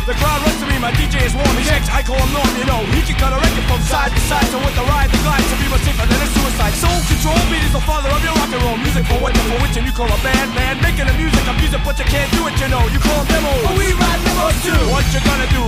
The crowd runs to me, my DJ is warm. He shakes, I call him Norm, you know. He can cut a record from side to side. So with the ride, the glide, to be much safer than a suicide. Soul control, beat is the father of your rock and roll. Music for what you're for which, and you call a band, man. Making the music, abuse it, but you can't do it, you know. You call them demos, but we ride demos too. What you gonna do?